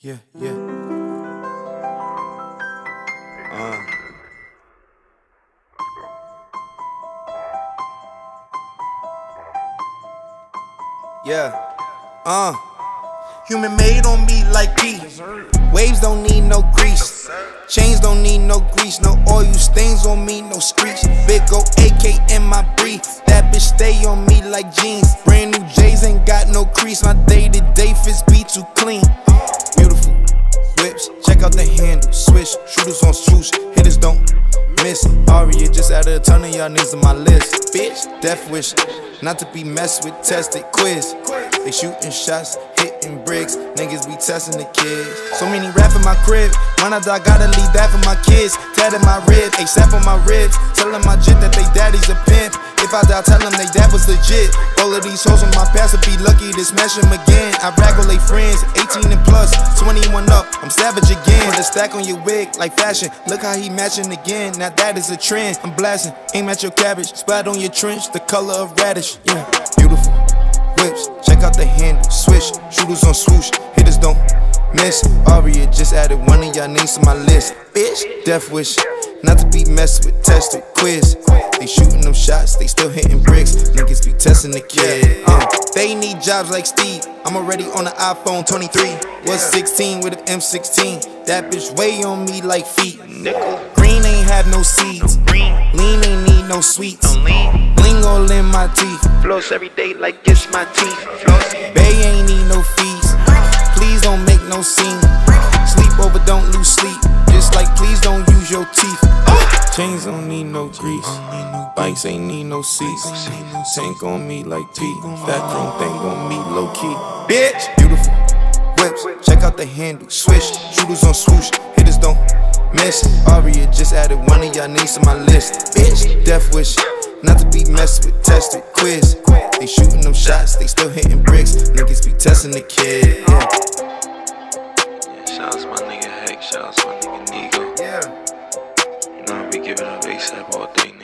Yeah. Human made on me like P. Waves don't need no grease. Chains don't need no grease. No oil stains on me, no screech. Big O AK in my brief. That bitch stay on me like jeans. Brand new J's ain't got no crease. My day-to-day fits be too clean. Beautiful whips, check out the handle. Swish, shooters on swoosh. Hitters don't miss. Aria just added a ton of y'all niggas on my list. Bitch, death wish, not to be messed with, tested quiz. They shooting shots, hitting bricks. Niggas be testing the kids. So many rap in my crib. When I die, gotta leave that for my kids. Tatted my rib, ASAP on my ribs. Telling my jit that they daddy's a pimp. If I die, tell them they dad was legit. All of these hoes on my past would be lucky to smash them again. I rag all they friends, 18 and plus, 21 up. I'm savage again. Put a stack on your wig like fashion. Look how he matching again. Now that is a trend. I'm blasting, aim at your cabbage. Splat on your trench, the color of radish. Yeah, beautiful whips, check out the handle. Swish, shooters on swoosh. Hitters don't miss. Aria just added one of y'all names to my list. Bitch, death wish, not to be messed with, tested quiz. They shooting them shots, they still hitting bricks. Niggas be testing the kid. They need jobs like Steve. I'm already on the iPhone 23. Was 16 with an M16. That bitch way on me like feet. Green ain't have no seeds. Lean ain't need no sweets. Bling all in my teeth. Floss every day like it's my teeth. Bay ain't need no fees. Please don't make no scene. Sleep over, don't lose sleep. Just like please don't use your teeth. Chains don't need no grease. Bikes ain't need no seats. Tank on me like P. That chrome thing on me low key. Bitch, beautiful whips, check out the handle. Swish, shooters on swoosh. Hitters don't miss. Aria just added one of y'all names to my list. Bitch, death wish, not to be messed with, tested quiz. They shooting them shots, they still hitting bricks. Niggas be testing the kid. Yeah. Shout out to my nigga Heck, shout out to my nigga Nigo. Yeah. You know I be giving up ASAP all day.